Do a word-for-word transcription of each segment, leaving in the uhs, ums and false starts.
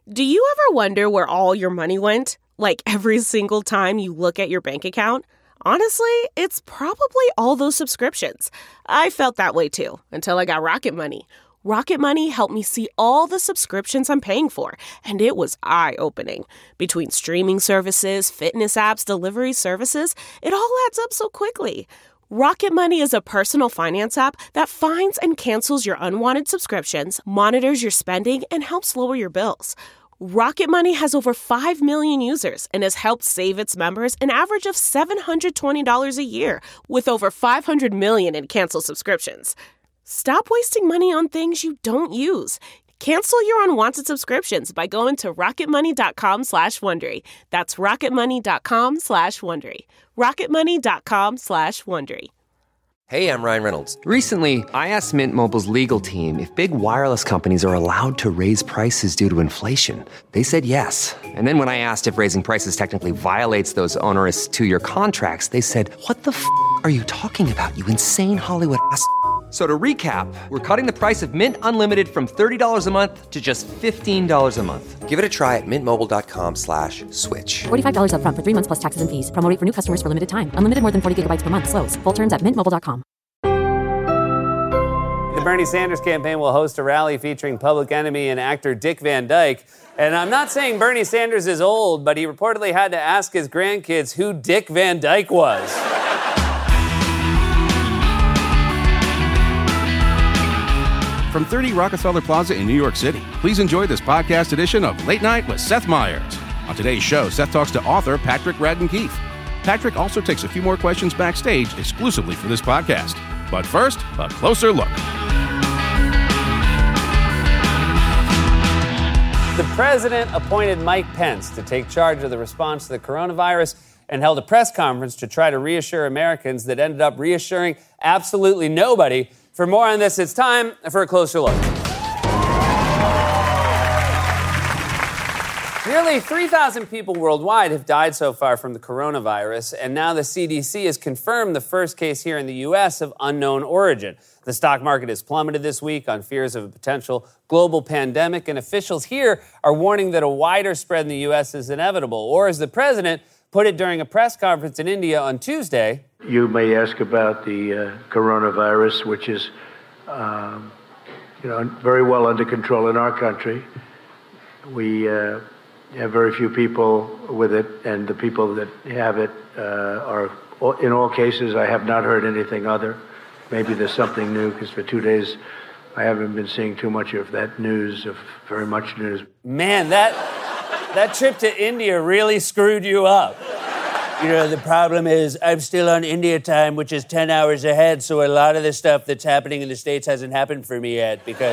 Do you ever wonder where all your money went? Like every single time you look at your bank account? Honestly, it's probably all those subscriptions. I felt that way too, until I got Rocket Money. Rocket Money helped me see all the subscriptions I'm paying for, and it was eye-opening. Between streaming services, fitness apps, delivery services, it all adds up so quickly. Rocket Money is a personal finance app that finds and cancels your unwanted subscriptions, monitors your spending, and helps lower your bills. Rocket Money has over five million users and has helped save its members an average of seven hundred twenty dollars a year, with over five hundred million in canceled subscriptions. Stop wasting money on things you don't use. Cancel your unwanted subscriptions by going to rocketmoney.com slash Wondery. That's rocketmoney.com slash Wondery. rocketmoney.com slash Wondery. Hey, I'm Ryan Reynolds. Recently, I asked Mint Mobile's legal team if big wireless companies are allowed to raise prices due to inflation. They said yes. And then when I asked if raising prices technically violates those onerous two-year contracts, they said, what the f*** are you talking about, you insane Hollywood ass f- So to recap, we're cutting the price of Mint Unlimited from thirty dollars a month to just fifteen dollars a month. Give it a try at mintmobile.com slash switch. forty-five dollars up front for three months plus taxes and fees. Promo rate for new customers for limited time. Unlimited more than forty gigabytes per month. Slows full terms at mint mobile dot com. The Bernie Sanders campaign will host a rally featuring Public Enemy and actor Dick Van Dyke. And I'm not saying Bernie Sanders is old, but he reportedly had to ask his grandkids who Dick Van Dyke was. From thirty Rockefeller Plaza in New York City, please enjoy this podcast edition of Late Night with Seth Meyers. On today's show, Seth talks to author Patrick Radden Keefe. Patrick also takes a few more questions backstage exclusively for this podcast. But first, a closer look. The president appointed Mike Pence to take charge of the response to the coronavirus and held a press conference to try to reassure Americans that ended up reassuring absolutely nobody. For more on this, it's time for a closer look. Nearly three thousand people worldwide have died so far from the coronavirus, and now the C D C has confirmed the first case here in the U S of unknown origin. The stock market has plummeted this week on fears of a potential global pandemic, and officials here are warning that a wider spread in the U S is inevitable. Or as the president put it during a press conference in India on Tuesday, you may ask about the uh, coronavirus, which is um, you know, very well under control in our country. We uh, have very few people with it, and the people that have it uh, are, in all cases, I have not heard anything other. Maybe there's something new, because for two days I haven't been seeing too much of that news, of very much news. Man, that that trip to India really screwed you up. You know, the problem is I'm still on India time, which is ten hours ahead, so a lot of the stuff that's happening in the States hasn't happened for me yet because,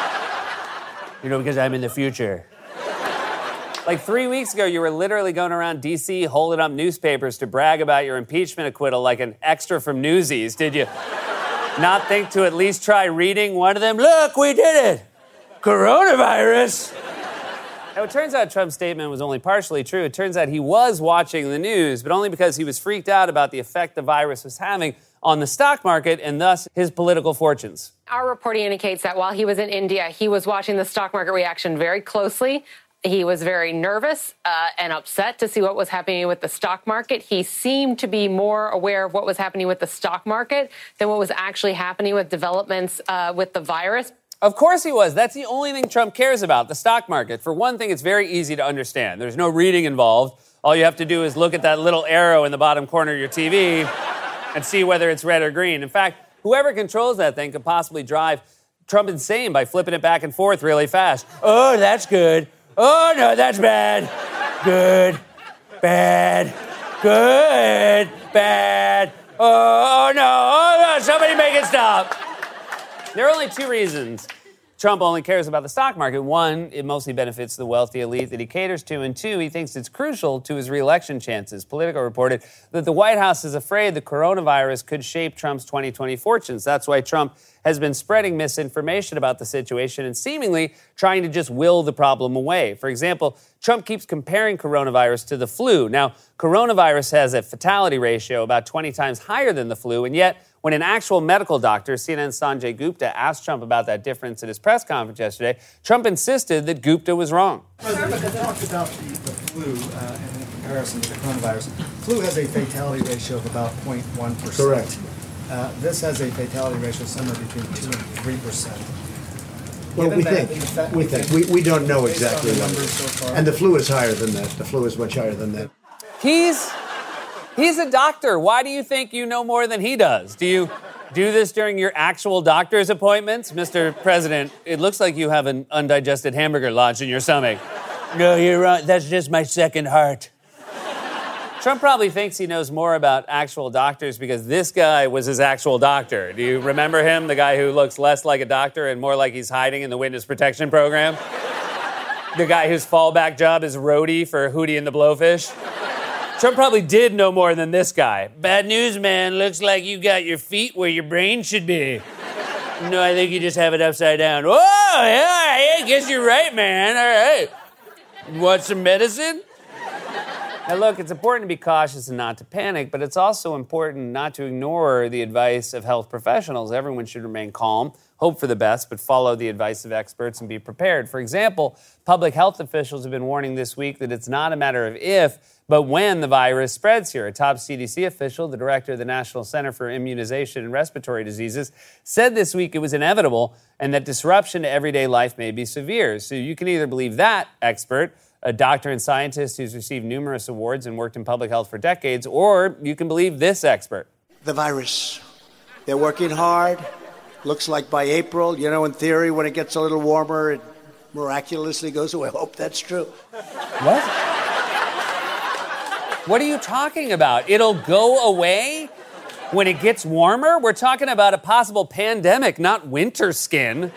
you know, because I'm in the future. Like three weeks ago, you were literally going around D C holding up newspapers to brag about your impeachment acquittal like an extra from Newsies. Did you not think to at least try reading one of them? Look, we did it! Coronavirus! Now, it turns out Trump's statement was only partially true. It turns out he was watching the news, but only because he was freaked out about the effect the virus was having on the stock market and thus his political fortunes. Our reporting indicates that while he was in India, he was watching the stock market reaction very closely. He was very nervous uh, and upset to see what was happening with the stock market. He seemed to be more aware of what was happening with the stock market than what was actually happening with developments uh, with the virus. Of course he was. That's the only thing Trump cares about, the stock market. For one thing, it's very easy to understand. There's no reading involved. All you have to do is look at that little arrow in the bottom corner of your T V and see whether it's red or green. In fact, whoever controls that thing could possibly drive Trump insane by flipping it back and forth really fast. Oh, that's good. Oh, no, that's bad. Good. Bad. Good. Bad. Oh, no. Oh, no. Somebody make it stop. There are only two reasons Trump only cares about the stock market. One, it mostly benefits the wealthy elite that he caters to. And two, he thinks it's crucial to his re-election chances. Politico reported that the White House is afraid the coronavirus could shape Trump's twenty twenty fortunes. That's why Trump has been spreading misinformation about the situation and seemingly trying to just will the problem away. For example, Trump keeps comparing coronavirus to the flu. Now, coronavirus has a fatality ratio about twenty times higher than the flu, and yet when an actual medical doctor, C N N's Sanjay Gupta, asked Trump about that difference at his press conference yesterday, Trump insisted that Gupta was wrong. President, but talked about the, the flu uh, and in comparison to the coronavirus. Flu has a fatality ratio of about zero point one percent. Correct. Uh, this has a fatality ratio somewhere between two and three percent. Well, we think, we think, we, we don't know exactly what it is. So far. And the flu is higher than that. The flu is much higher than that. He's, he's a doctor. Why do you think you know more than he does? Do you do this during your actual doctor's appointments? Mister President, it looks like you have an undigested hamburger lodged in your stomach. No, you're right. That's just my second heart. Trump probably thinks he knows more about actual doctors because this guy was his actual doctor. Do you remember him? The guy who looks less like a doctor and more like he's hiding in the witness protection program? The guy whose fallback job is roadie for Hootie and the Blowfish? Trump probably did know more than this guy. Bad news, man. Looks like you got your feet where your brain should be. No, I think you just have it upside down. Oh, yeah, I guess you're right, man. All right. Want some medicine? Now, look, it's important to be cautious and not to panic, but it's also important not to ignore the advice of health professionals. Everyone should remain calm, hope for the best, but follow the advice of experts and be prepared. For example, public health officials have been warning this week that it's not a matter of if, but when the virus spreads here. A top C D C official, the director of the National Center for Immunization and Respiratory Diseases, said this week it was inevitable and that disruption to everyday life may be severe. So you can either believe that expert, a doctor and scientist who's received numerous awards and worked in public health for decades, or you can believe this expert. The virus. They're working hard. Looks like by April, you know, in theory, when it gets a little warmer, it miraculously goes away. I hope that's true. What? What are you talking about? It'll go away when it gets warmer? We're talking about a possible pandemic, not winter skin.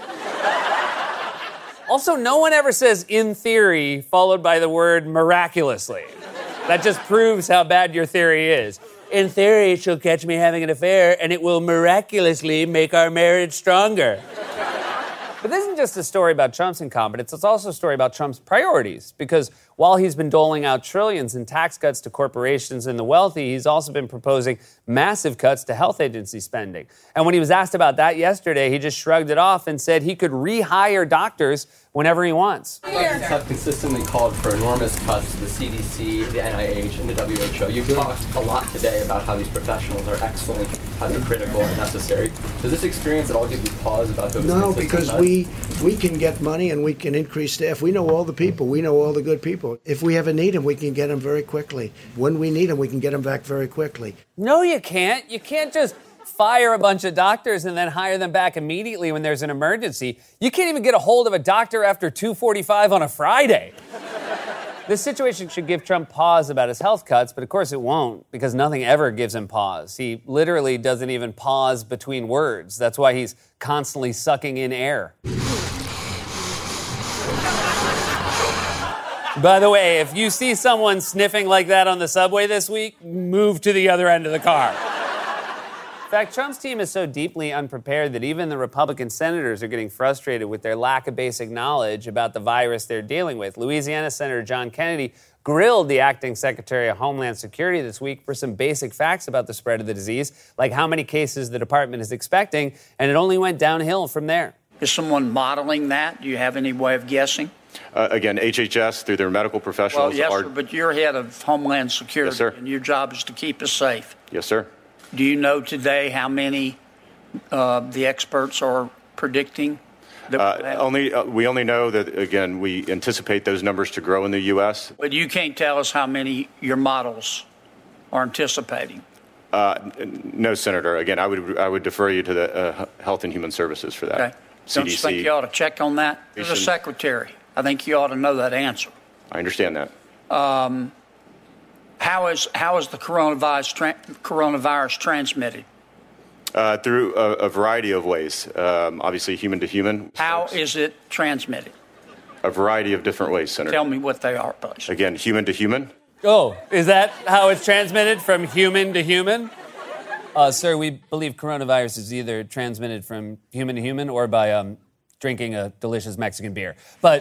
Also, no one ever says in theory followed by the word miraculously. That just proves how bad your theory is. In theory, she'll catch me having an affair and it will miraculously make our marriage stronger. But this isn't just a story about Trump's incompetence, it's also a story about Trump's priorities. Because while he's been doling out trillions in tax cuts to corporations and the wealthy, he's also been proposing massive cuts to health agency spending. And when he was asked about that yesterday, he just shrugged it off and said he could rehire doctors whenever he wants. Republicans have consistently called for enormous cuts to the C D C, the N I H, and the W H O. You've talked a lot today about how these professionals are excellent, how they're critical and necessary. Does this experience at all give you pause about those? No, because cuts? we we can get money and we can increase staff. We know all the people. We know all the good people. If we ever need them, we can get them very quickly. When we need them, we can get them back very quickly. No, you can't. You can't just fire a bunch of doctors and then hire them back immediately when there's an emergency. You can't even get a hold of a doctor after two forty-five on a Friday. This situation should give Trump pause about his health cuts, but of course it won't, because nothing ever gives him pause. He literally doesn't even pause between words. That's why he's constantly sucking in air. By the way, if you see someone sniffing like that on the subway this week, move to the other end of the car. In fact, Trump's team is so deeply unprepared that even the Republican senators are getting frustrated with their lack of basic knowledge about the virus they're dealing with. Louisiana Senator John Kennedy grilled the acting Secretary of Homeland Security this week for some basic facts about the spread of the disease, like how many cases the department is expecting, and it only went downhill from there. Is someone modeling that? Do you have any way of guessing? Uh, again, H H S, through their medical professionals, well, yes, are... sir, but you're head of Homeland Security, yes, sir. And your job is to keep us safe. Yes, sir. Do you know today how many uh, the experts are predicting? That uh, only uh, we only know that, again, we anticipate those numbers to grow in the U S. But you can't tell us how many your models are anticipating. Uh, no, Senator. Again, I would I would defer you to the uh, Health and Human Services for that. Okay. C D C. Don't you think you ought to check on that? You're the secretary. I think you ought to know that answer. I understand that. Um, how is how is the coronavirus tra- coronavirus transmitted? Uh, through a, a variety of ways. Um, obviously, human to human. How is it transmitted? A variety of different ways, Senator. Tell me what they are, please. Again, human to human. Oh, is that how it's transmitted, from human to human? Uh, sir, we believe coronavirus is either transmitted from human to human or by um, drinking a delicious Mexican beer. But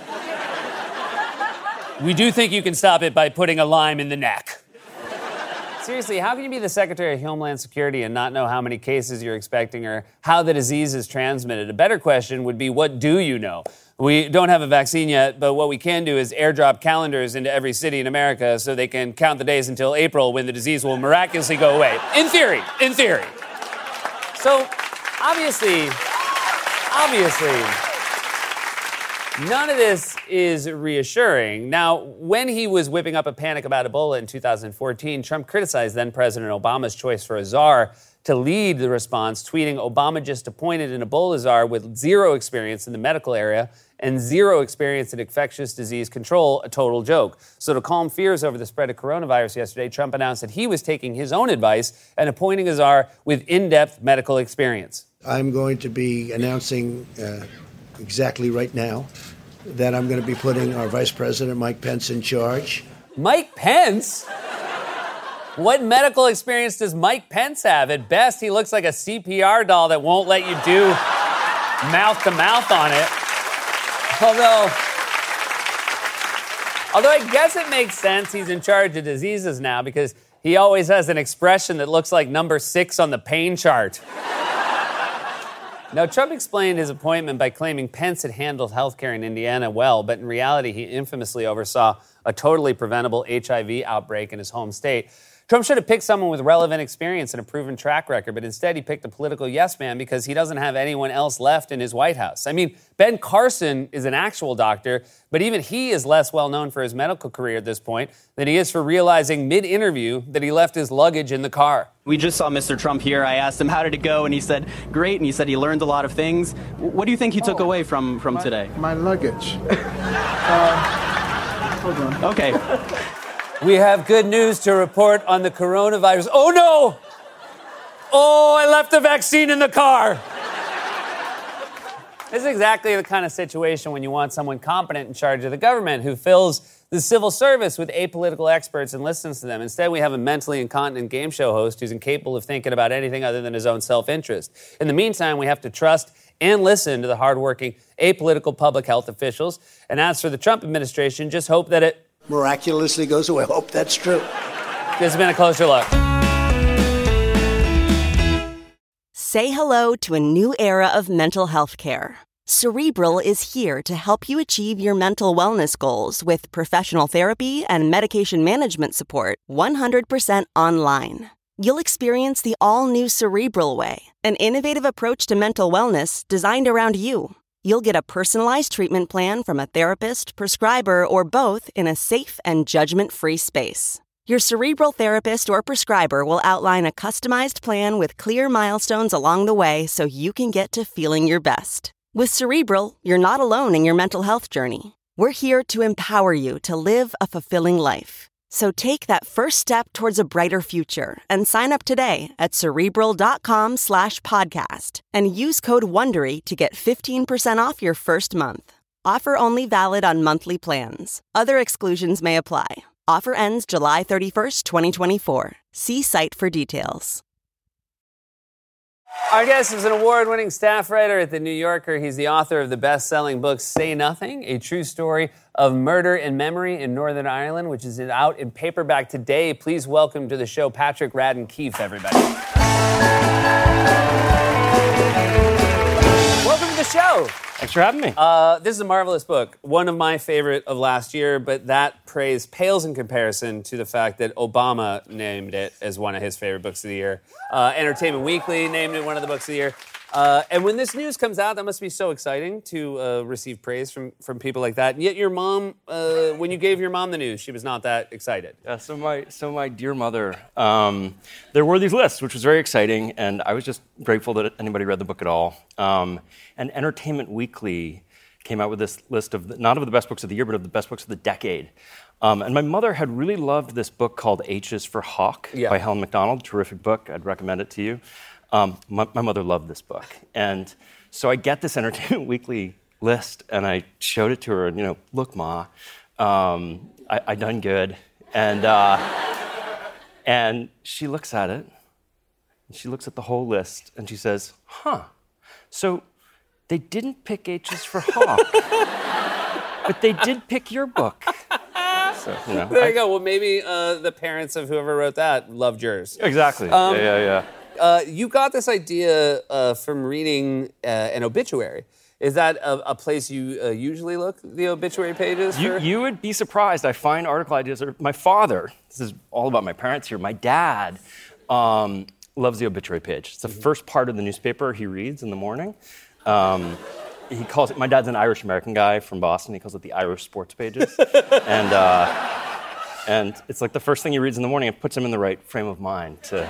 we do think you can stop it by putting a lime in the neck. Seriously, how can you be the Secretary of Homeland Security and not know how many cases you're expecting or how the disease is transmitted? A better question would be, what do you know? We don't have a vaccine yet, but what we can do is airdrop calendars into every city in America so they can count the days until April when the disease will miraculously go away. In theory, in theory. So, obviously, obviously, none of this is reassuring. Now, when he was whipping up a panic about Ebola in two thousand fourteen, Trump criticized then-President Obama's choice for a czar to lead the response, tweeting, "Obama just appointed an Ebola czar with zero experience in the medical area and zero experience in infectious disease control, a total joke." So to calm fears over the spread of coronavirus yesterday, Trump announced that he was taking his own advice and appointing a czar with in-depth medical experience. I'm going to be announcing uh, exactly right now that I'm going to be putting our Vice President, Mike Pence, in charge. Mike Pence? What medical experience does Mike Pence have? At best, he looks like a C P R doll that won't let you do mouth-to-mouth on it. Although, although I guess it makes sense he's in charge of diseases now because he always has an expression that looks like number six on the pain chart. Now, Trump explained his appointment by claiming Pence had handled healthcare in Indiana well, but in reality, he infamously oversaw a totally preventable H I V outbreak in his home state. Trump should have picked someone with relevant experience and a proven track record, but instead he picked a political yes man because he doesn't have anyone else left in his White House. I mean, Ben Carson is an actual doctor, but even he is less well known for his medical career at this point than he is for realizing mid-interview that he left his luggage in the car. We just saw Mister Trump here. I asked him, how did it go? And he said, great. And he said he learned a lot of things. What do you think he took oh, away from, from my, today? My luggage. uh, hold on. Okay. We have good news to report on the coronavirus. Oh, no! Oh, I left the vaccine in the car. This is exactly the kind of situation when you want someone competent in charge of the government who fills the civil service with apolitical experts and listens to them. Instead, we have a mentally incontinent game show host who's incapable of thinking about anything other than his own self-interest. In the meantime, we have to trust and listen to the hardworking, apolitical public health officials. And as for the Trump administration, just hope that it miraculously goes away. Hope that's true. This has been a closer look. Say hello to a new era of mental health care. Cerebral is here to help you achieve your mental wellness goals with professional therapy and medication management support one hundred percent online. You'll experience the all-new Cerebral Way, an innovative approach to mental wellness designed around you. You'll get a personalized treatment plan from a therapist, prescriber, or both in a safe and judgment-free space. Your Cerebral therapist or prescriber will outline a customized plan with clear milestones along the way so you can get to feeling your best. With Cerebral, you're not alone in your mental health journey. We're here to empower you to live a fulfilling life. So take that first step towards a brighter future and sign up today at Cerebral.com slash podcast and use code WONDERY to get fifteen percent off your first month. Offer only valid on monthly plans. Other exclusions may apply. Offer ends July thirty-first, twenty twenty-four. See site for details. Our guest is an award-winning staff writer at The New Yorker. He's the author of the best-selling book Say Nothing, a true story of murder and memory in Northern Ireland, which is out in paperback today. Please welcome to the show Patrick Radden Keefe, everybody. Welcome to the show. Thanks for having me. Uh, this is a marvelous book, one of my favorite of last year, but that praise pales in comparison to the fact that Obama named it as one of his favorite books of the year. Uh, Entertainment Weekly named it one of the books of the year. Uh, and when this news comes out, that must be so exciting to uh, receive praise from, from people like that. And yet your mom, uh, when you gave your mom the news, she was not that excited. Yeah, so my so my dear mother, um, there were these lists, which was very exciting, and I was just grateful that anybody read the book at all. Um, and Entertainment Weekly came out with this list of, the, not of the best books of the year, but of the best books of the decade. Um, and my mother had really loved this book called H is for Hawk yeah. by Helen Macdonald, terrific book. I'd recommend it to you. Um, my, my mother loved this book. And so I get this Entertainment Weekly list, and I showed it to her, and, you know, look, Ma, um, I, I done good. And, uh, and she looks at it, and she looks at the whole list, and she says, huh, so They didn't pick H's for Hawk, but they did pick your book. So, you know, there I, you go. Well, maybe uh, the parents of whoever wrote that loved yours. Exactly. Um, yeah, yeah, yeah. Uh, you got this idea uh, from reading uh, an obituary. Is that a, a place you uh, usually look, the obituary pages? You, for? you would be surprised. I find article ideas. Are, my father, this is all about my parents here, my dad um, loves the obituary page. It's the mm-hmm. first part of the newspaper he reads in the morning. Um, he calls it, my dad's an Irish-American guy from Boston. He calls it the Irish sports pages. and uh, and it's like the first thing he reads in the morning. It puts him in the right frame of mind to,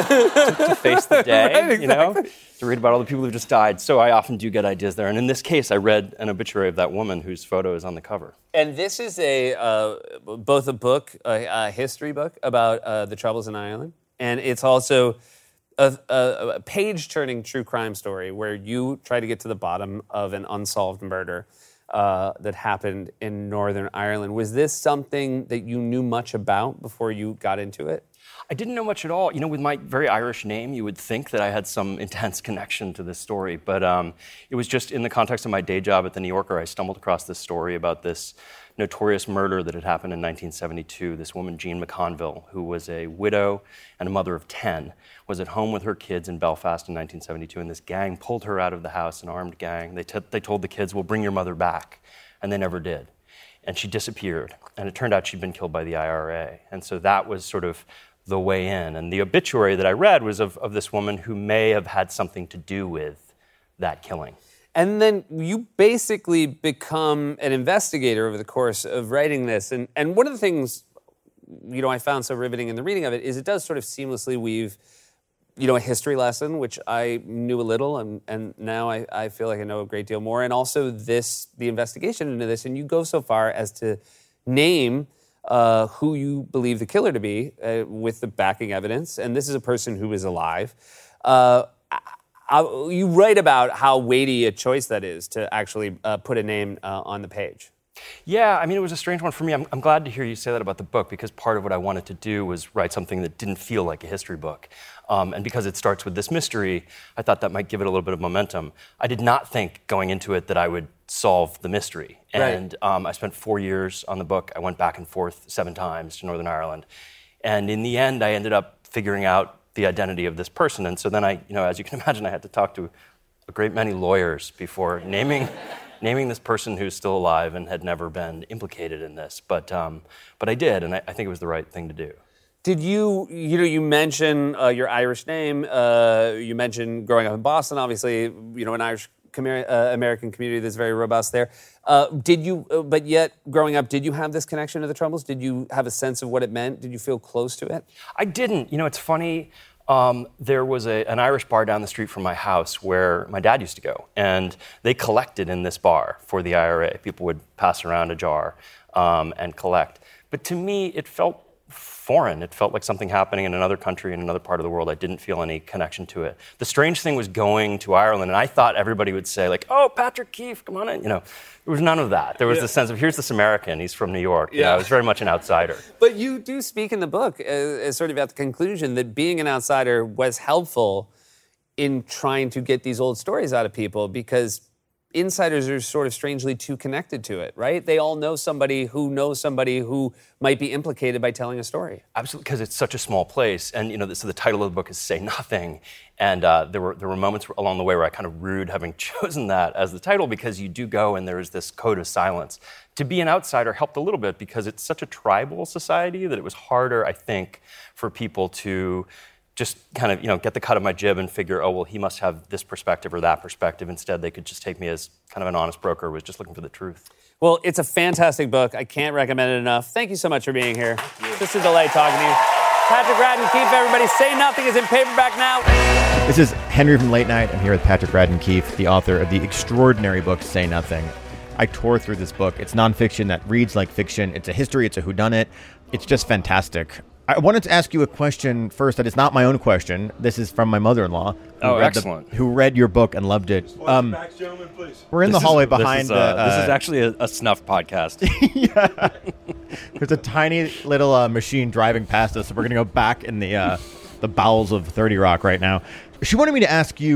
to, to face the day, right, exactly. you know, to read about all the people who just died. So I often do get ideas there. And in this case, I read an obituary of that woman whose photo is on the cover. And this is a uh, both a book, a, a history book about uh, the Troubles in Ireland, and it's also a, a, a page-turning true crime story where you try to get to the bottom of an unsolved murder uh, that happened in Northern Ireland. Was this something that you knew much about before you got into it? I didn't know much at all. You know, with my very Irish name, you would think that I had some intense connection to this story. But um, it was just in the context of my day job at The New Yorker, I stumbled across this story about this notorious murder that had happened in nineteen seventy-two. This woman, Jean McConville, who was a widow and a mother of ten, was at home with her kids in Belfast in nineteen seventy-two, and this gang pulled her out of the house, an armed gang. They, t- they told the kids, "We'll bring your mother back," and they never did. And she disappeared, and it turned out she'd been killed by the I R A. And so that was sort of the way in. And the obituary that I read was of, of this woman who may have had something to do with that killing. And then you basically become an investigator over the course of writing this. And and one of the things, you know, I found so riveting in the reading of it is it does sort of seamlessly weave, you know, a history lesson, which I knew a little, and, and now I, I feel like I know a great deal more. And also this, the investigation into this. And you go so far as to name uh, who you believe the killer to be uh, with the backing evidence. And this is a person who is alive. Uh, I, you write about how weighty a choice that is to actually uh, put a name uh, on the page. Yeah, I mean, it was a strange one for me. I'm, I'm glad to hear you say that about the book, because part of what I wanted to do was write something that didn't feel like a history book. Um, and because it starts with this mystery, I thought that might give it a little bit of momentum. I did not think going into it that I would solve the mystery. And right. um, I spent four years on the book. I went back and forth seven times to Northern Ireland. And in the end, I ended up figuring out the identity of this person. And so then I, you know, as you can imagine, I had to talk to a great many lawyers before naming naming this person who's still alive and had never been implicated in this. But um, but I did, and I, I think it was the right thing to do. Did you, you know, you mentioned uh, your Irish name. Uh, you mentioned growing up in Boston, obviously, you know, an Irish com- uh, American community that's very robust there. Uh, did you, uh, but yet, growing up, did you have this connection to the Troubles? Did you have a sense of what it meant? Did you feel close to it? I didn't. You know, it's funny. Um, there was a, an Irish bar down the street from my house where my dad used to go, and they collected in this bar for the I R A. People would pass around a jar um, and collect. But to me, it felt foreign. It felt like something happening in another country, in another part of the world. I didn't feel any connection to it. The strange thing was going to Ireland, and I thought everybody would say, like, "Oh, Patrick Keefe, come on in." You know, there was none of that. There was yeah. the sense of, here's this American, he's from New York. Yeah. You know, I was very much an outsider. But you do speak in the book uh, as sort of at the conclusion that being an outsider was helpful in trying to get these old stories out of people, because insiders are sort of strangely too connected to it, right? They all know somebody who knows somebody who might be implicated by telling a story. Absolutely, because it's such a small place. And, you know, so the title of the book is Say Nothing. And uh, there were there were moments along the way where I kind of rued having chosen that as the title, because you do go and there is this code of silence. To be an outsider helped a little bit because it's such a tribal society that it was harder, I think, for people to just kind of, you know, get the cut of my jib and figure, oh, well, he must have this perspective or that perspective. Instead, they could just take me as kind of an honest broker who was just looking for the truth. Well, it's a fantastic book. I can't recommend it enough. Thank you so much for being here. This is a delight talking to you. Patrick Radden Keefe, everybody. Say Nothing is in paperback now. This is Henry from Late Night. I'm here with Patrick Radden Keefe, the author of the extraordinary book, Say Nothing. I tore through this book. It's nonfiction that reads like fiction. It's a history. It's a whodunit. It's just fantastic. I wanted to ask you a question first that is not my own question. This is from my mother-in-law. Who oh, read excellent. The, who read your book and loved it. Um, back, gentlemen, please. We're in this the hallway is, behind... This is, uh, uh, this is actually a, a snuff podcast. Yeah. There's a tiny little uh, machine driving past us, so we're going to go back in the uh, the bowels of thirty Rock right now. She wanted me to ask you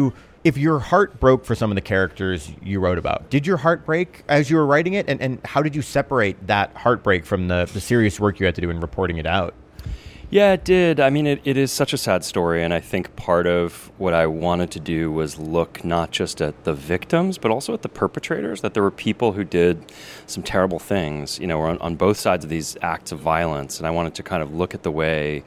If your heart broke for some of the characters you wrote about, did your heart break as you were writing it? And, and how did you separate that heartbreak from the, the serious work you had to do in reporting it out? Yeah, it did. I mean, it, it is such a sad story, and I think part of what I wanted to do was look not just at the victims, but also at the perpetrators, that there were people who did some terrible things, you know, on, on both sides of these acts of violence, and I wanted to kind of look at the way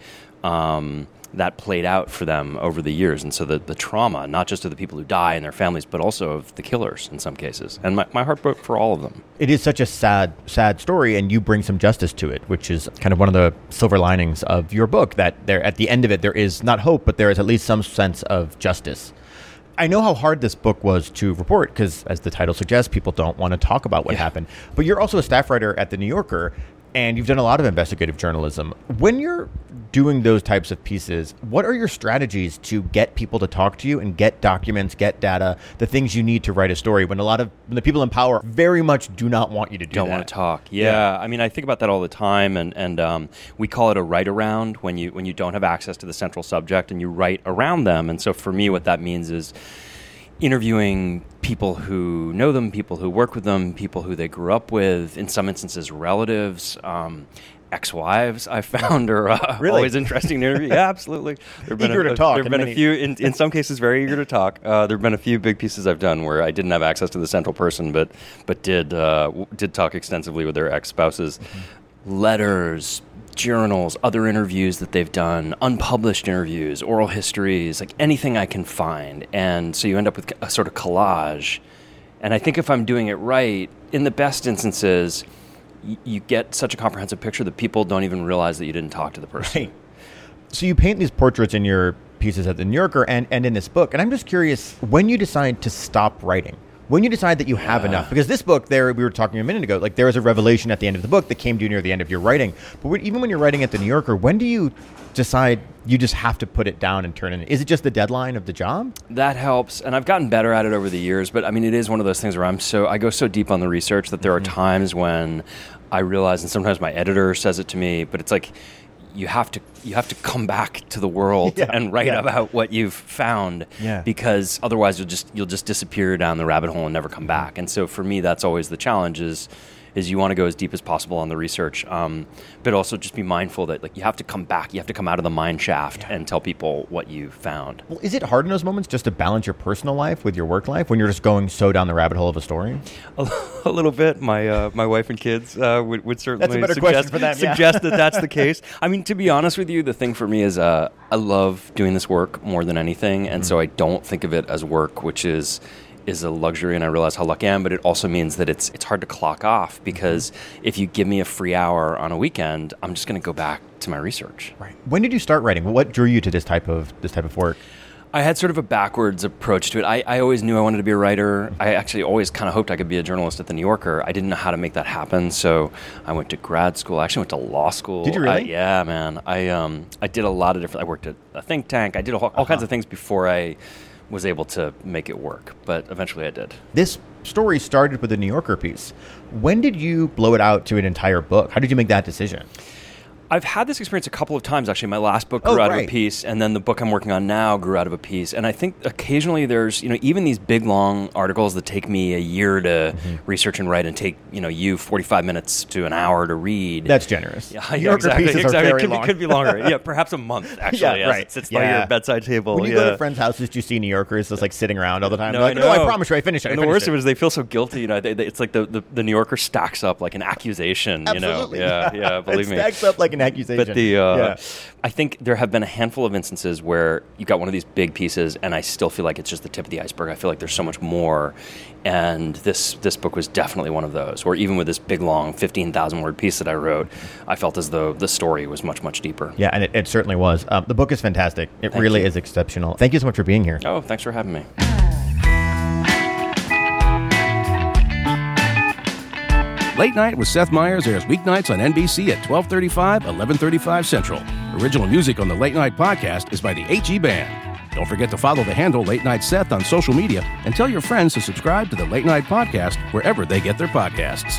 um, that played out for them over the years, and so the, the trauma, not just of the people who die and their families, but also of the killers in some cases, and my, my heart broke for all of them. It is such a sad, sad story, and you bring some justice to it, which is kind of one of the silver linings of your book, that there, at the end of it, there is not hope, but there is at least some sense of justice. I know how hard this book was to report because, as the title suggests, people don't want to talk about what yeah. happened. But you're also a staff writer at The New Yorker, and you've done a lot of investigative journalism. When you're doing those types of pieces, what are your strategies to get people to talk to you and get documents, get data, the things you need to write a story when a lot of when the people in power very much do not want you to do don't that? want to talk. Yeah. yeah. I mean, I think about that all the time, and, and um, we call it a write around when you when you don't have access to the central subject and you write around them. And so for me, what that means is interviewing people who know them, people who work with them, people who they grew up with, in some instances relatives, um, ex-wives I found are uh, really? always interesting to interview. Yeah, absolutely. There've been eager a, to talk. There have been many... a few, in, in some cases, very eager to talk. Uh, there have been a few big pieces I've done where I didn't have access to the central person, but but did uh, w- did talk extensively with their ex-spouses. Mm-hmm. Letters, journals, other interviews that they've done, unpublished interviews, oral histories, like anything I can find. And so you end up with a sort of collage. And I think if I'm doing it right, in the best instances, y- you get such a comprehensive picture that people don't even realize that you didn't talk to the person. Right. So you paint these portraits in your pieces at The New Yorker and, and in this book. And I'm just curious, when you decide to stop writing, when you decide that you have yeah. enough, because this book, there we were talking a minute ago, like there was a revelation at the end of the book that came to you near the end of your writing. But when, even when you're writing at The New Yorker, when do you decide you just have to put it down and turn it in? Is it just the deadline of the job? That helps, and I've gotten better at it over the years. But I mean, it is one of those things where I'm so I go so deep on the research that there mm-hmm. are times when I realize, and sometimes my editor says it to me, but it's like, you have to you have to come back to the world yeah, and write yeah. about what you've found yeah. because otherwise you'll just you'll just disappear down the rabbit hole and never come back. And so for me, that's always the challenge is is you want to go as deep as possible on the research, um, but also just be mindful that like you have to come back, you have to come out of the mine shaft yeah. and tell people what you found. Well, is it hard in those moments just to balance your personal life with your work life when you're just going so down the rabbit hole of a story? A, a little bit. My uh, my wife and kids uh, would, would certainly that's a better suggest, question for them, yeah. suggest that that's the case. I mean, to be honest with you, the thing for me is uh, I love doing this work more than anything, and mm-hmm. so I don't think of it as work, which is is a luxury, and I realize how lucky I am, but it also means that it's it's hard to clock off because mm-hmm. if you give me a free hour on a weekend, I'm just going to go back to my research. Right. When did you start writing? What drew you to this type of this type of work? I had sort of a backwards approach to it. I, I always knew I wanted to be a writer. I actually always kind of hoped I could be a journalist at The New Yorker. I didn't know how to make that happen, so I went to grad school. I actually went to law school. Did you really? I, yeah, man. I um I did a lot of different. I worked at a think tank. I did all, all uh-huh. kinds of things before I was able to make it work, but eventually I did. This story started with the New Yorker piece. When did you blow it out to an entire book? How did you make that decision? I've had this experience a couple of times, actually. My last book grew oh, out right. of a piece, and then the book I'm working on now grew out of a piece. And I think occasionally there's, you know, even these big, long articles that take me a year to mm-hmm. research and write and take, you know, you forty-five minutes to an hour to read. That's generous. Yeah, New yeah Yorker exactly. pieces exactly. are very it could, long. It could be longer. Yeah, perhaps a month, actually. yeah, yes. right. It sits yeah. by your bedside table. When you yeah. go to friends' houses, do you see New Yorkers just like sitting around all the time? No, like, I know. No, I promise you, I finished it. And I the worst it. of it is they feel so guilty. You know, they, they, it's like the, the, the New Yorker stacks up like an accusation. Absolutely. You know, yeah, yeah. Believe it me, stacks up like an accusation. But the uh, yeah. I think there have been a handful of instances where you got one of these big pieces, and I still feel like it's just the tip of the iceberg. I feel like there's so much more, and this this book was definitely one of those. Or even with this big, long, fifteen thousand word piece that I wrote, I felt as though the story was much, much deeper. Yeah, and it, it certainly was. Um, the book is fantastic. It Thank really you. is exceptional. Thank you so much for being here. Oh, thanks for having me. Late Night with Seth Meyers airs weeknights on N B C at twelve thirty-five, eleven thirty-five Central. Original music on the Late Night podcast is by the H E Band. Don't forget to follow the handle Late Night Seth on social media and tell your friends to subscribe to the Late Night podcast wherever they get their podcasts.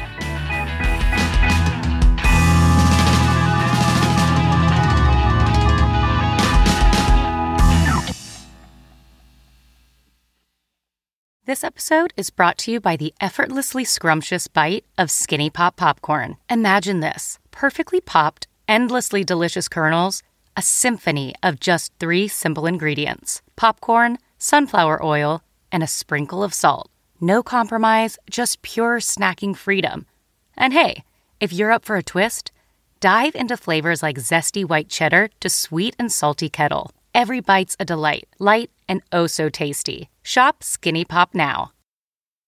This episode is brought to you by the effortlessly scrumptious bite of Skinny Pop popcorn. Imagine this: perfectly popped, endlessly delicious kernels, a symphony of just three simple ingredients: popcorn, sunflower oil, and a sprinkle of salt. No compromise, just pure snacking freedom. And hey, if you're up for a twist, dive into flavors like zesty white cheddar to sweet and salty kettle. Every bite's a delight, light and oh so tasty. Shop Skinny Pop now.